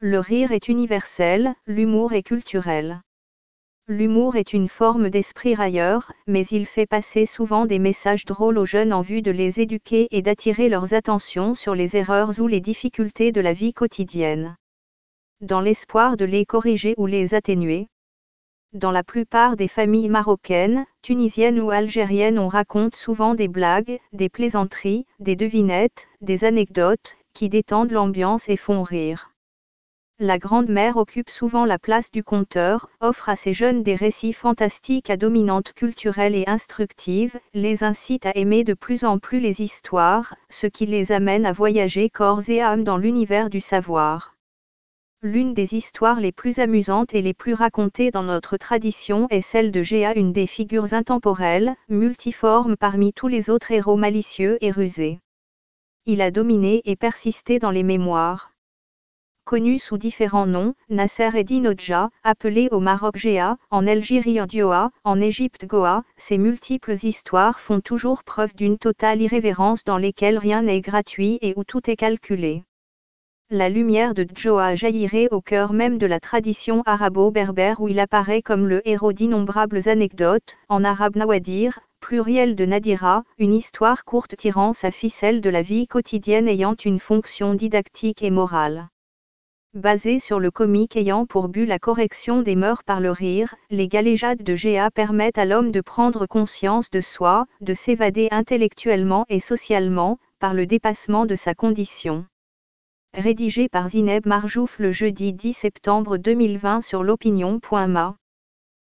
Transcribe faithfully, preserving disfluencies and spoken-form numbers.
Le rire est universel, l'humour est culturel. L'humour est une forme d'esprit railleur, mais il fait passer souvent des messages drôles aux jeunes en vue de les éduquer et d'attirer leurs attentions sur les erreurs ou les difficultés de la vie quotidienne. Dans l'espoir de les corriger ou les atténuer. Dans la plupart des familles marocaines, tunisiennes ou algériennes, on raconte souvent des blagues, des plaisanteries, des devinettes, des anecdotes, qui détendent l'ambiance et font rire. La grand-mère occupe souvent la place du conteur, offre à ses jeunes des récits fantastiques à dominante culturelle et instructive, les incite à aimer de plus en plus les histoires, ce qui les amène à voyager corps et âme dans l'univers du savoir. L'une des histoires les plus amusantes et les plus racontées dans notre tradition est celle de Géa, une des figures intemporelles, multiforme parmi tous les autres héros malicieux et rusés. Il a dominé et persisté dans les mémoires. Connu sous différents noms, Nasser Eddin Hodja, appelé au Maroc Géa, en Algérie Dioa, en Égypte Goa, ces multiples histoires font toujours preuve d'une totale irrévérence dans lesquelles rien n'est gratuit et où tout est calculé. La lumière de Djoa jaillirait au cœur même de la tradition arabo-berbère où il apparaît comme le héros d'innombrables anecdotes, en arabe Nawadir, pluriel de Nadira, une histoire courte tirant sa ficelle de la vie quotidienne ayant une fonction didactique et morale. Basée sur le comique ayant pour but la correction des mœurs par le rire, les galéjades de Géa permettent à l'homme de prendre conscience de soi, de s'évader intellectuellement et socialement, par le dépassement de sa condition. Rédigé par Zineb Marjouf le jeudi dix septembre deux mille vingt sur l'opinion point m a.